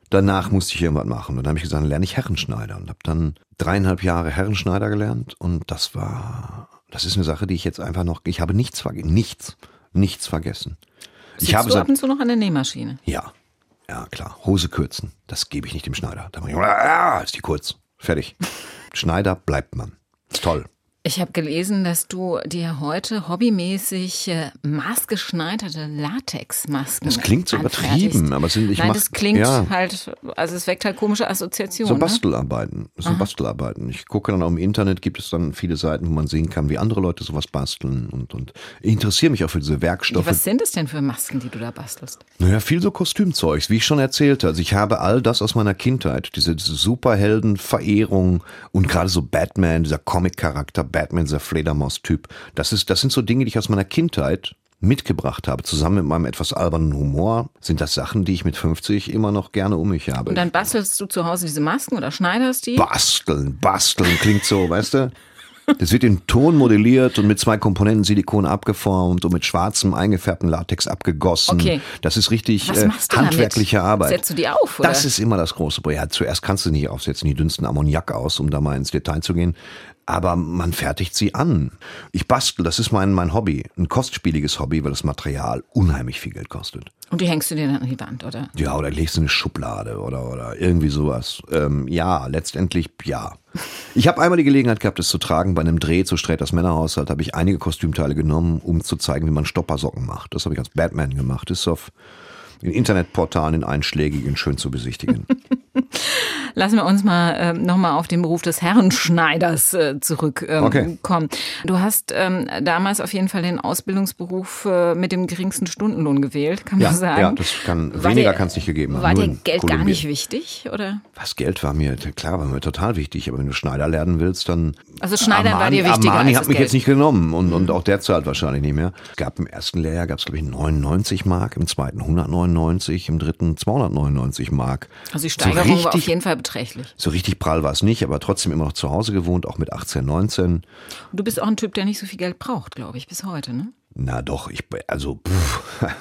danach musste ich irgendwas machen. Und dann habe ich gesagt, dann lerne ich Herrenschneider. Und habe dann dreieinhalb Jahre Herrenschneider gelernt. Und das war, das ist eine Sache, die ich jetzt einfach noch, ich habe nichts vergessen. Nichts, nichts vergessen. Sitzt ich habe du ab und zu noch an der Nähmaschine? Ja, ja klar. Hose kürzen, das gebe ich nicht dem Schneider. Da mache ich, ah, ist die kurz. Fertig. Schneider bleibt man. Ist toll. Ich habe gelesen, dass du dir heute hobbymäßig äh, maßgeschneiderte Latexmasken Das klingt so anfertigst. übertrieben, aber es sind, ich Nein, mach, das klingt ja, halt, also es weckt halt komische Assoziationen. so Bastelarbeiten. Das sind Aha. Bastelarbeiten. Ich gucke dann auch im Internet, gibt es dann viele Seiten, wo man sehen kann, wie andere Leute sowas basteln. Und, und ich interessiere mich auch für diese Werkstoffe. Was sind es denn für Masken, die du da bastelst? Naja, viel so Kostümzeugs, wie ich schon erzählte. Also ich habe all das aus meiner Kindheit, diese, diese Superhelden-Verehrung und gerade so Batman, dieser Comic-Charakter, Batman, dieser Fledermaus-Typ. Das ist, das sind so Dinge, die ich aus meiner Kindheit mitgebracht habe. Zusammen mit meinem etwas albernen Humor sind das Sachen, die ich mit fünfzig immer noch gerne um mich habe. Und dann bastelst du zu Hause diese Masken oder schneiderst die? Basteln, basteln klingt so, weißt du? Das wird in Ton modelliert und mit zwei Komponenten Silikon abgeformt und mit schwarzem eingefärbten Latex abgegossen. Okay. Das ist richtig Was äh, machst du handwerkliche damit? Arbeit. Setzt du die auf, oder? Das ist immer das große Problem. Ja, zuerst kannst du nicht aufsetzen, die dünsten Ammoniak aus, um da mal ins Detail zu gehen. Aber man fertigt sie an. Ich bastel, das ist mein, mein Hobby. Ein kostspieliges Hobby, weil das Material unheimlich viel Geld kostet. Und die hängst du dir dann an die Wand, oder? Ja, oder legst du eine Schublade oder, oder irgendwie sowas. Ähm, ja, letztendlich ja. Ich habe einmal die Gelegenheit gehabt, es zu tragen. Bei einem Dreh zu Sträters Männerhaushalt habe ich einige Kostümteile genommen, um zu zeigen, wie man Stoppersocken macht. Das habe ich als Batman gemacht. Das ist auf in Internetportalen, in einschlägigen, schön zu besichtigen. Lassen wir uns mal äh, nochmal auf den Beruf des Herrenschneiders äh, zurückkommen. Ähm, Okay. Du hast ähm, damals auf jeden Fall den Ausbildungsberuf äh, mit dem geringsten Stundenlohn gewählt, kann Ja, man sagen. ja, das kann, War weniger dir- kann es nicht gegeben haben. War Nur dir in Geld gar Kolumbien. nicht wichtig, oder? Was, Geld war mir, klar, war mir total wichtig, aber wenn du Schneider lernen willst, dann... Also Schneidern war Armani, dir wichtiger Armani als hat das mich Geld. jetzt nicht genommen und, und auch der zahlt wahrscheinlich nicht mehr. Es gab im ersten Lehrjahr, gab es glaube ich neunundneunzig Mark, im zweiten hundertneunundneunzig, im dritten zweihundertneunundneunzig Mark. Also die So Steigerung war auf richtig- jeden Fall beträchtlich. So richtig prall war es nicht, aber trotzdem immer noch zu Hause gewohnt, auch mit achtzehn, neunzehn. Und du bist auch ein Typ, der nicht so viel Geld braucht, glaube ich, bis heute, ne? Na doch, ich, also, pff,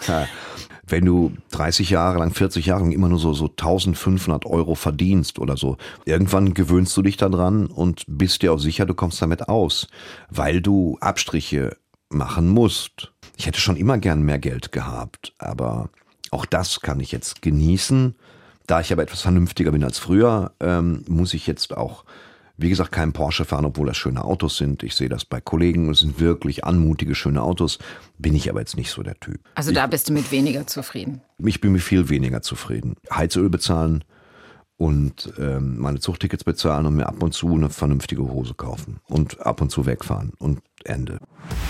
wenn du dreißig Jahre lang, vierzig Jahre lang immer nur so, so eintausendfünfhundert Euro verdienst oder so, irgendwann gewöhnst du dich daran und bist dir auch sicher, du kommst damit aus, weil du Abstriche machen musst. Ich hätte schon immer gern mehr Geld gehabt, aber auch das kann ich jetzt genießen. Da ich aber etwas vernünftiger bin als früher, ähm, muss ich jetzt auch, wie gesagt, keinen Porsche fahren, obwohl das schöne Autos sind. Ich sehe das bei Kollegen, es sind wirklich anmutige, schöne Autos. Bin ich aber jetzt nicht so der Typ. Also da bist du mit weniger zufrieden. Ich bin mit viel weniger zufrieden. Heizöl bezahlen und ähm, meine Zugtickets bezahlen und mir ab und zu eine vernünftige Hose kaufen und ab und zu wegfahren und Ende.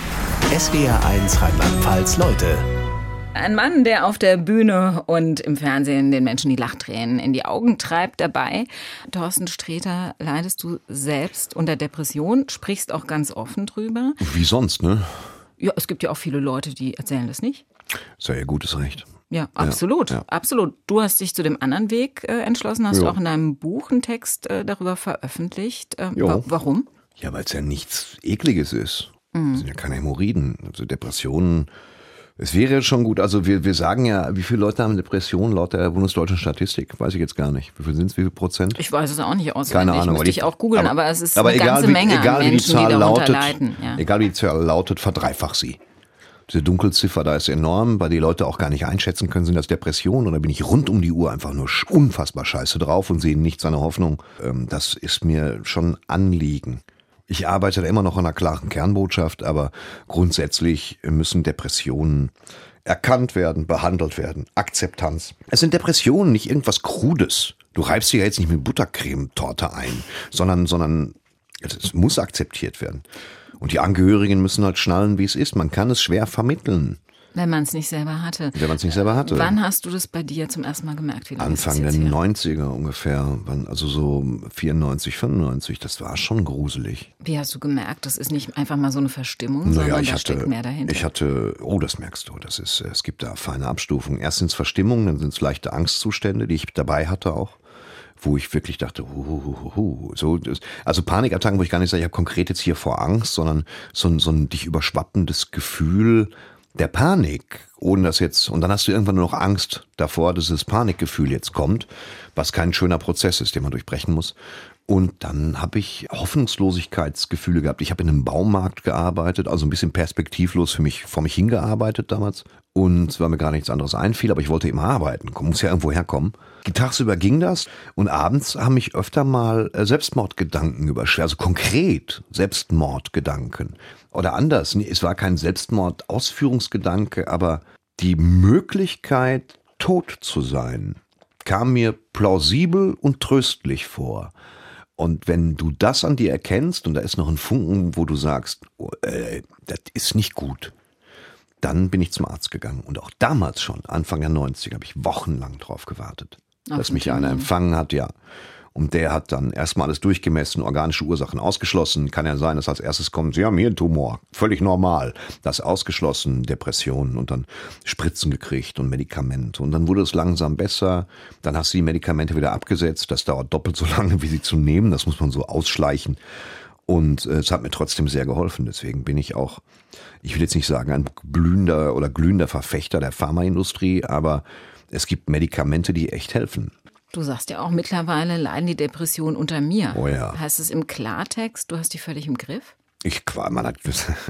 S W R eins Rheinland-Pfalz Leute. Ein Mann, der auf der Bühne und im Fernsehen den Menschen die Lachtränen in die Augen treibt. Dabei, Thorsten Sträter, leidest du selbst unter Depression, sprichst auch ganz offen drüber. Wie sonst, ne? Ja, es gibt ja auch viele Leute, die erzählen das nicht. Ist ja ihr gutes Recht. Ja, absolut, ja. absolut. Du hast dich zu dem anderen Weg äh, entschlossen, hast Jo. du auch in deinem Buch einen Text äh, darüber veröffentlicht. Äh, Jo. wa warum? Ja, weil es ja nichts Ekliges ist. Es sind ja keine Hämorrhoiden. Also Depressionen, es wäre schon gut, also wir, wir sagen ja, wie viele Leute haben Depressionen laut der bundesdeutschen Statistik? Weiß ich jetzt gar nicht. Wie viel sind es, wie viel Prozent? Ich weiß es auch nicht auswendig. Keine Ahnung. Müsste ich auch googeln, aber, aber es ist aber eine egal, ganze wie, Menge egal, an wie die Menschen, Zahl die darunter lautet, leiden. Ja. Egal wie die Zahl lautet, verdreifach sie. Diese Dunkelziffer da ist enorm, weil die Leute auch gar nicht einschätzen können, sind das Depressionen oder bin ich rund um die Uhr einfach nur unfassbar scheiße drauf und sehe nichts an der Hoffnung. Das ist mir schon Anliegen. Ich arbeite da immer noch an einer klaren Kernbotschaft, aber grundsätzlich müssen Depressionen erkannt werden, behandelt werden. Akzeptanz. Es sind Depressionen, nicht irgendwas Krudes. Du reibst dich ja jetzt nicht mit Buttercremetorte ein, sondern, sondern es muss akzeptiert werden. Und die Angehörigen müssen halt schnallen, wie es ist. Man kann es schwer vermitteln. Wenn man es nicht selber hatte. Wenn man es nicht selber hatte. Wann hast du das bei dir zum ersten Mal gemerkt? Wie lange Anfang ist der das jetzt her? neunziger ungefähr, also so vierundneunzig, fünfundneunzig, das war schon gruselig. Wie hast du gemerkt, das ist nicht einfach mal so eine Verstimmung, sondern ich da hatte, steckt mehr dahinter? ich hatte, oh, das merkst du, das ist, es gibt da feine Abstufungen. Erst sind es Verstimmungen, dann sind es leichte Angstzustände, die ich dabei hatte auch, wo ich wirklich dachte, huhuhuhu, so, das, also Panikattacken, wo ich gar nicht sage, ich habe konkret jetzt hier vor Angst, sondern so ein, so ein dich überschwappendes Gefühl der Panik ohne das jetzt, und dann hast du irgendwann nur noch Angst davor, dass das Panikgefühl jetzt kommt, was kein schöner Prozess ist, den man durchbrechen muss. Und dann habe ich Hoffnungslosigkeitsgefühle gehabt. Ich habe in einem Baumarkt gearbeitet, also ein bisschen perspektivlos für mich, vor mich hingearbeitet damals. Und weil mir gar nichts anderes einfiel, aber ich wollte immer arbeiten, muss ja irgendwo herkommen. Tagsüber ging das und abends haben mich öfter mal Selbstmordgedanken überschwert, also konkret Selbstmordgedanken. Oder anders, es war kein Selbstmordausführungsgedanke, aber die Möglichkeit, tot zu sein, kam mir plausibel und tröstlich vor. Und wenn du das an dir erkennst und da ist noch ein Funken, wo du sagst, oh, äh, das ist nicht gut, dann bin ich zum Arzt gegangen. Und auch damals schon, Anfang der neunziger, habe ich wochenlang drauf gewartet, Ach, dass mich einer empfangen hat, ja. Und der hat dann erstmal alles durchgemessen, organische Ursachen ausgeschlossen. Kann ja sein, dass als erstes kommt, Sie haben hier einen Tumor, völlig normal. Das ausgeschlossen, Depressionen und dann Spritzen gekriegt und Medikamente. Und dann wurde es langsam besser. Dann hast du die Medikamente wieder abgesetzt. Das dauert doppelt so lange, wie sie zu nehmen. Das muss man so ausschleichen. Und äh, es hat mir trotzdem sehr geholfen. Deswegen bin ich auch, ich will jetzt nicht sagen, ein blühender oder glühender Verfechter der Pharmaindustrie, aber es gibt Medikamente, die echt helfen. Du sagst ja auch, mittlerweile leiden die Depressionen unter mir. Oh ja. Heißt es im Klartext, du hast die völlig im Griff? Ich, man hat,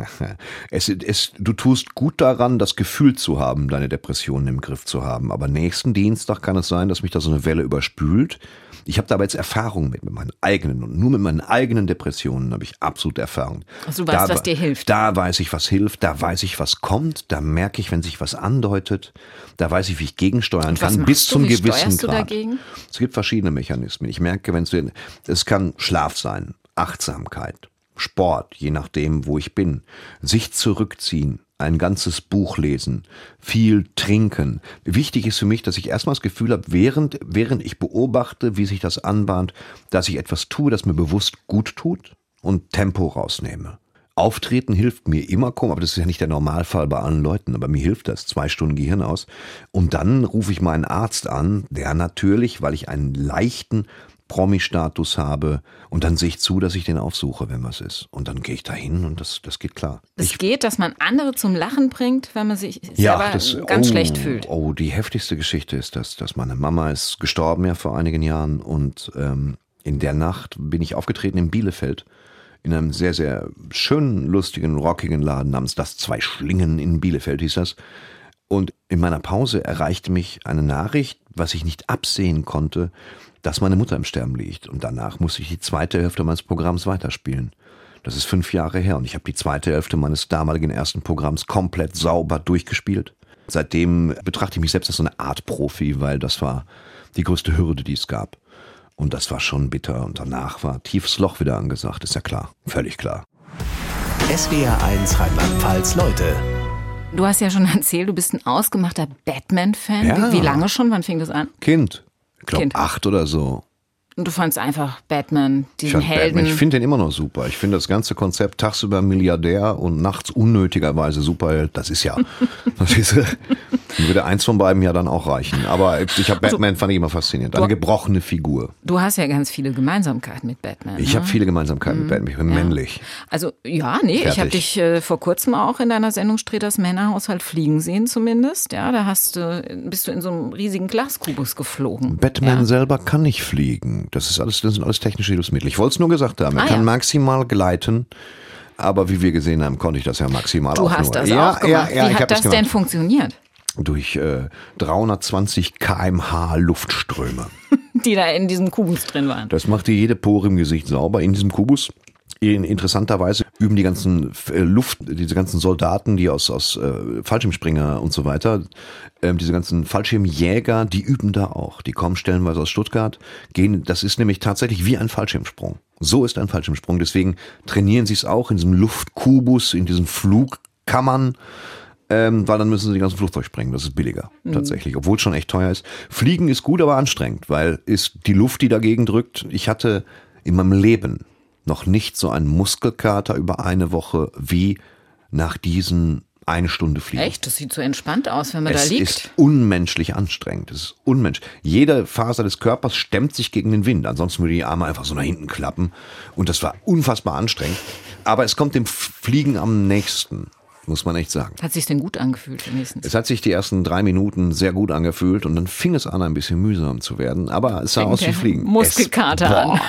es, es, du tust gut daran, das Gefühl zu haben, deine Depressionen im Griff zu haben. Aber nächsten Dienstag kann es sein, dass mich da so eine Welle überspült. Ich habe da aber jetzt Erfahrung mit, mit meinen eigenen und nur mit meinen eigenen Depressionen habe ich absolute Erfahrung. Also du weißt, da, was dir hilft. Da weiß ich, was hilft, da weiß ich, was kommt, da merke ich, wenn sich was andeutet, da weiß ich, wie ich gegensteuern und was kann, bis du? zum Wie gewissen steuerst du Grad. Dagegen? Es gibt verschiedene Mechanismen. Ich merke, wenn es, es kann Schlaf sein, Achtsamkeit, Sport, je nachdem, wo ich bin, sich zurückziehen, ein ganzes Buch lesen, viel trinken. Wichtig ist für mich, dass ich erstmal das Gefühl habe, während, während ich beobachte, wie sich das anbahnt, dass ich etwas tue, das mir bewusst gut tut und Tempo rausnehme. Auftreten hilft mir immer, komm, aber das ist ja nicht der Normalfall bei allen Leuten, aber mir hilft das, zwei Stunden Gehirn aus. Und dann rufe ich meinen Arzt an, der natürlich, weil ich einen leichten Promi-Status habe und dann sehe ich zu, dass ich den aufsuche, wenn was ist. Und dann gehe ich da hin und das, das geht klar. Es ich, geht, dass man andere zum Lachen bringt, wenn man sich ja, selber das, ganz oh, schlecht fühlt. Oh, die heftigste Geschichte ist, dass, dass meine Mama ist gestorben ja vor einigen Jahren und ähm, in der Nacht bin ich aufgetreten in Bielefeld in einem sehr, sehr schönen, lustigen, rockigen Laden namens Das Zwei Schlingen in Bielefeld hieß das. Und in meiner Pause erreichte mich eine Nachricht, was ich nicht absehen konnte, dass meine Mutter im Sterben liegt. Und danach musste ich die zweite Hälfte meines Programms weiterspielen. Das ist fünf Jahre her und ich habe die zweite Hälfte meines damaligen ersten Programms komplett sauber durchgespielt. Seitdem betrachte ich mich selbst als so eine Art Profi, weil das war die größte Hürde, die es gab. Und das war schon bitter und danach war tiefes Loch wieder angesagt, ist ja klar, völlig klar. S W R eins Rheinland-Pfalz Leute. Du hast ja schon erzählt, du bist ein ausgemachter Batman-Fan. Ja. Wie, wie lange schon? Wann fing das an? Kind, ich glaube Kind. acht oder so. Und du fandst einfach Batman, Ich, diesen fand Helden. Batman, ich finde den immer noch super. Ich finde das ganze Konzept tagsüber Milliardär und nachts unnötigerweise Superheld, das ist ja, das ist, würde eins von beiden ja dann auch reichen. Aber ich habe Batman, fand ich immer faszinierend. Eine gebrochene Figur. Du hast ja ganz viele Gemeinsamkeiten mit Batman. Ich ne? habe viele Gemeinsamkeiten mit Batman. Ich bin Ja. männlich. Also ja, nee, Fertig. ich habe dich äh, vor kurzem auch in deiner Sendung Streters Männerhaushalt fliegen sehen zumindest. Ja, da hast du, bist du in so einem riesigen Glaskubus geflogen. Batman ja. selber kann nicht fliegen. Das ist alles, das sind alles technische Hilfsmittel. Ich wollte es nur gesagt haben. Er Ah, kann ja. maximal gleiten. Aber wie wir gesehen haben, konnte ich das ja maximal Du auch hast nur. das ja, auch gemacht. Ja, ja, Wie ich hab hat das gemacht. denn funktioniert? Durch äh, dreihundertzwanzig Kilometer pro Stunde Luftströme. Die da in diesem Kubus drin waren. Das macht dir jede Pore im Gesicht sauber in diesem Kubus. In, interessanterweise üben die ganzen äh, Luft, diese ganzen Soldaten, die aus, aus äh, Fallschirmspringer und so weiter, äh, diese ganzen Fallschirmjäger, die üben da auch. Die kommen stellenweise aus Stuttgart, gehen, das ist nämlich tatsächlich wie ein Fallschirmsprung. So ist ein Fallschirmsprung. Deswegen trainieren sie es auch in diesem Luftkubus, in diesen Flugkammern. Ähm, weil dann müssen sie die ganzen Flugzeug sprengen. Das ist billiger, mhm. tatsächlich. Obwohl es schon echt teuer ist. Fliegen ist gut, aber anstrengend, weil ist die Luft, die dagegen drückt. Ich hatte in meinem Leben noch nicht so einen Muskelkater über eine Woche wie nach diesen eine Stunde Fliegen. Echt? Das sieht so entspannt aus, wenn man es da liegt. Es ist unmenschlich anstrengend. Es ist unmenschlich. Jede Faser des Körpers stemmt sich gegen den Wind. Ansonsten würde die Arme einfach so nach hinten klappen. Und das war unfassbar anstrengend. Aber es kommt dem Fliegen am nächsten. muss man echt sagen. Hat sich's denn gut angefühlt wenigstens? Es hat sich die ersten drei Minuten sehr gut angefühlt und dann fing es an, ein bisschen mühsam zu werden. Aber es sah Fängt aus wie der Fliegen. Muskelkater es, an.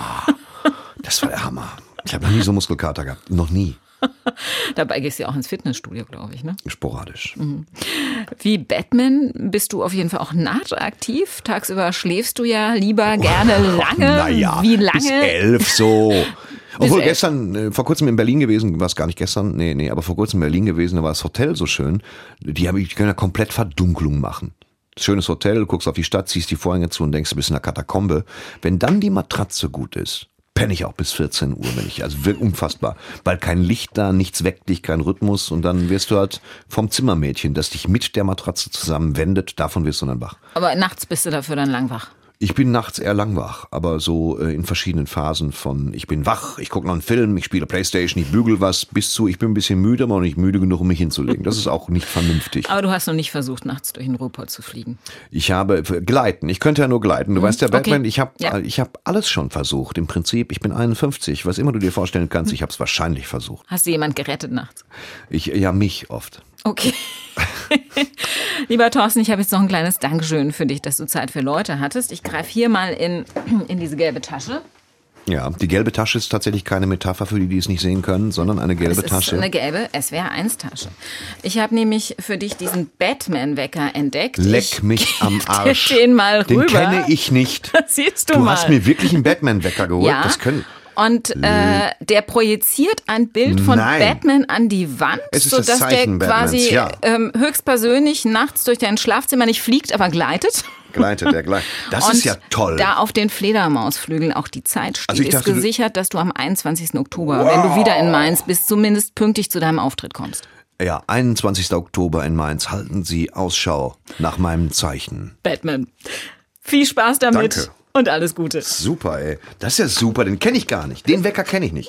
Das war der Hammer. Ich habe noch nie so Muskelkater gehabt. Noch nie. Dabei gehst du ja auch ins Fitnessstudio, glaube ich, ne? Sporadisch. Mhm. Wie Batman bist du auf jeden Fall auch nachtaktiv. Tagsüber schläfst du ja lieber gerne lange. Naja, Wie lange? bis elf so. Obwohl elf. gestern, äh, vor kurzem in Berlin gewesen, war es gar nicht gestern, nee, nee, aber vor kurzem in Berlin gewesen, da war das Hotel so schön. Die, haben, die können ja komplett Verdunklung machen. Schönes Hotel, du guckst auf die Stadt, ziehst die Vorhänge zu und denkst, du bist in der Katakombe. Wenn dann die Matratze gut ist, penne ich auch bis vierzehn Uhr, wenn ich, also wirklich unfassbar. Weil kein Licht da, nichts weckt dich, kein Rhythmus und dann wirst du halt vom Zimmermädchen, das dich mit der Matratze zusammen wendet, davon wirst du dann wach. Aber nachts bist du dafür dann lang wach. Ich bin nachts eher lang wach, aber so äh, in verschiedenen Phasen von ich bin wach, ich gucke noch einen Film, ich spiele Playstation, ich bügel was, bis zu ich bin ein bisschen müde, aber noch nicht müde genug, um mich hinzulegen. Das ist auch nicht vernünftig. Aber du hast noch nicht versucht, nachts durch den Ruhrpott zu fliegen. Ich habe gleiten, ich könnte ja nur gleiten. Du hm, weißt ja, Batman, okay. ich habe ja. ich hab alles schon versucht. Im Prinzip, ich bin einundfünfzig, was immer du dir vorstellen kannst, ich habe es wahrscheinlich versucht. Hast du jemand gerettet nachts? Ich, ja, mich oft. Okay. Lieber Thorsten, ich habe jetzt noch ein kleines Dankeschön für dich, dass du Zeit für Leute hattest. Ich greife hier mal in, in diese gelbe Tasche. Ja, die gelbe Tasche ist tatsächlich keine Metapher für die, die es nicht sehen können, sondern eine gelbe es ist Tasche. Eine gelbe S W R eins Tasche. Ich habe nämlich für dich diesen Batman-Wecker entdeckt. Leck ich mich am Arsch. Den mal rüber. Den kenne ich nicht. Das siehst du, du mal. hast mir wirklich einen Batman-Wecker geholt. Ja. Das können. Und äh, der projiziert ein Bild von Nein. Batman an die Wand, Es ist das sodass der Zeichen quasi Batmans, ja. ähm, höchstpersönlich nachts durch dein Schlafzimmer nicht fliegt, aber gleitet. Gleitet, der gleitet. Das Und ist ja toll. Da auf den Fledermausflügeln auch die Zeit steht, Also ich dachte, ist gesichert, dass du am einundzwanzigsten Oktober, wow. wenn du wieder in Mainz bist, zumindest pünktlich zu deinem Auftritt kommst. Ja, einundzwanzigsten Oktober in Mainz. Halten Sie Ausschau nach meinem Zeichen. Batman. Viel Spaß damit. Danke. Und alles Gute. Super, ey. Das ist ja super, den kenne ich gar nicht. Den Wecker kenne ich nicht.